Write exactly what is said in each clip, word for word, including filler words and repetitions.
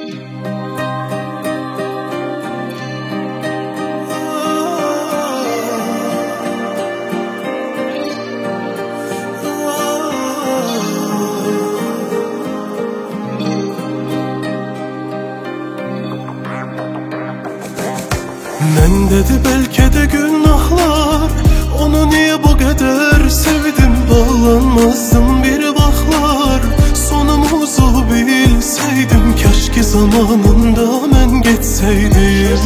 Men dedi belki de günahlar, onu niye bu kadar sevdim? Bağlanmazdım bir baklar, sonumuzu bilseydim. Keşke zamanında men gitseydim.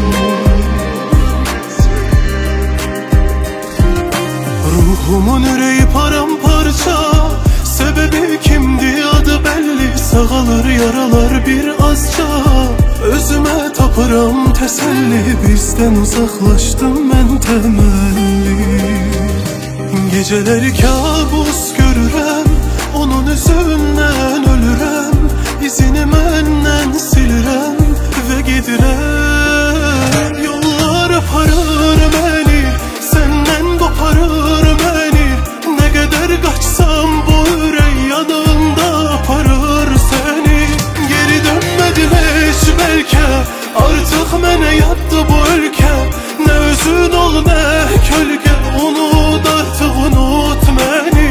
Ruhumun yüreği paramparça, sebebi kimdi adı belli. Sağalır yaralar bir azca, özüme tapıram teselli. Bizden uzaklaştım ben temelli. Geceleri kabus görürem, onun üzündən ölürem. İzini menden silirem ve gidirem. Yollar aparır beni, senden koparır beni. Ne kadar kaçsam bu yürek yanımda aparır seni. Geri dönmedim hiç belki, artık mene yattı bu ülke. Ne özün ol ne kölge, unut artık unut beni.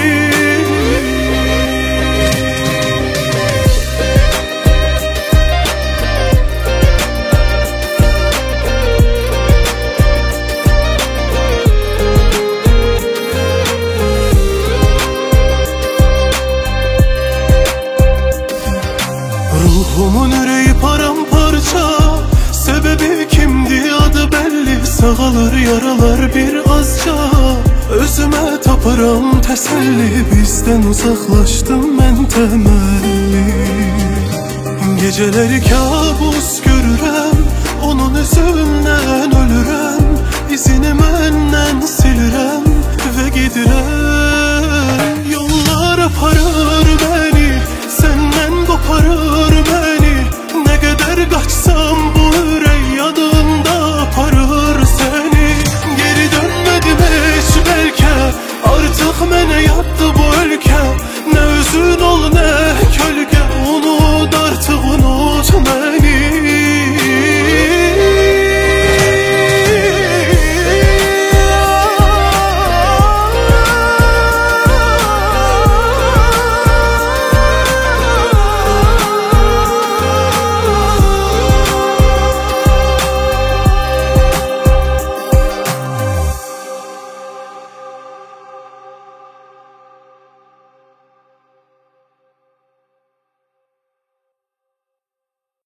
Ruhumun yüreği paramparça, sebebi kimdi adı belli. Sağalır yaralar bir azca, özüme tapıram teselli. Bizden uzaklaştım ben temelli. Geceleri kabus görürem, onun üzündən ölürem. İzini menden silirem ve gidirem. Yollar aparır beni, senden koparır